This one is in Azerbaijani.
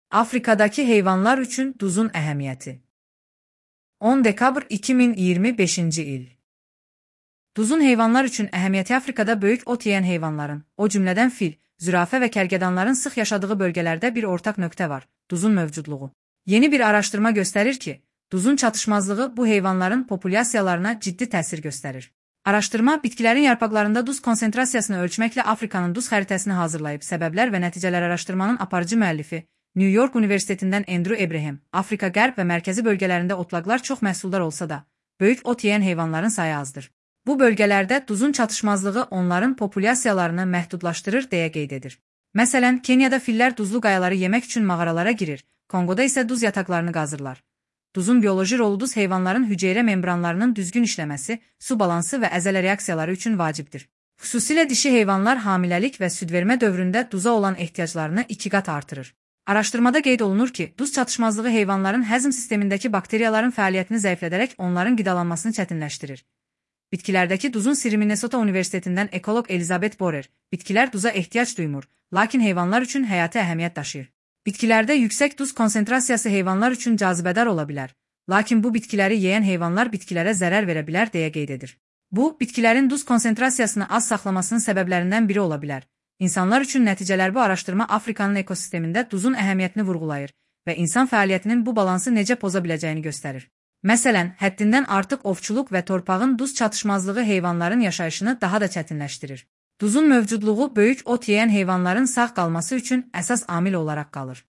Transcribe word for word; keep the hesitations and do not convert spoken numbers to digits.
Afrikadakı heyvanlar üçün duzun əhəmiyyəti. on dekabr iki min iyirmi beşinci il. Duzun heyvanlar üçün əhəmiyyəti Afrikada böyük ot yeyən heyvanların, o cümlədən fil, zürafə və kərgədanların sıx yaşadığı bölgələrdə bir ortaq nöqtə var: duzun mövcudluğu. Yeni bir araşdırma göstərir ki, duzun çatışmazlığı bu heyvanların populyasiyalarına ciddi təsir göstərir. Araşdırma, bitkilərin yarpaqlarında duz konsentrasiyasını ölçməklə Afrikanın duz xəritəsini hazırlayıb. Səbəblər və nəticələr araşdırmanın aparıcı müəllifi, New York Universitetindən Andrew Abraham. Afrika qərb və mərkəzi bölgələrində otlaqlar çox məhsuldar olsa da, böyük ot yeyən heyvanların sayı azdır. Bu bölgələrdə duzun çatışmazlığı onların populyasiyalarını məhdudlaşdırır deyə qeyd edir. Məsələn, Keniyada fillər duzlu qayaları yemək üçün mağaralara girir, Kongoda isə duz yataqlarını qazırlar. Duzun bioloji rolu duz heyvanların hüceyrə membranlarının düzgün işləməsi, su balansı və əzələ reaksiyaları üçün vacibdir. Xüsusilə dişi heyvanlar hamiləlik və südvermə dövründə duza olan ehtiyaclarını iki qat artırır. Araşdırmada qeyd olunur ki, duz çatışmazlığı heyvanların həzm sistemindəki bakteriyaların fəaliyyətini zəiflədərək onların qidalanmasını çətinləşdirir. Bitkilərdəki duzun sirri Minnesota Universitetindən ekoloq Elizabeth Borer, bitkilər duza ehtiyac duymur, lakin heyvanlar üçün həyati əhəmiyyət daşıyır. Bitkilərdə yüksək duz konsentrasiyası heyvanlar üçün cazibədar ola bilər, lakin bu bitkiləri yeyən heyvanlar bitkilərə zərər verə bilər deyə qeyd edir. Bu, bitkilərin duz konsentrasiyasını az saxlamasının səbəblərindən biri ola bilər. İnsanlar üçün nəticələr bu araşdırma Afrikanın ekosistemində duzun əhəmiyyətini vurğulayır və insan fəaliyyətinin bu balansı necə poza biləcəyini göstərir. Məsələn, həddindən artıq ovçuluq və torpağın duz çatışmazlığı heyvanların yaşayışını daha da çətinləşdirir. Duzun mövcudluğu böyük ot yeyən heyvanların sağ qalması üçün əsas amil olaraq qalır.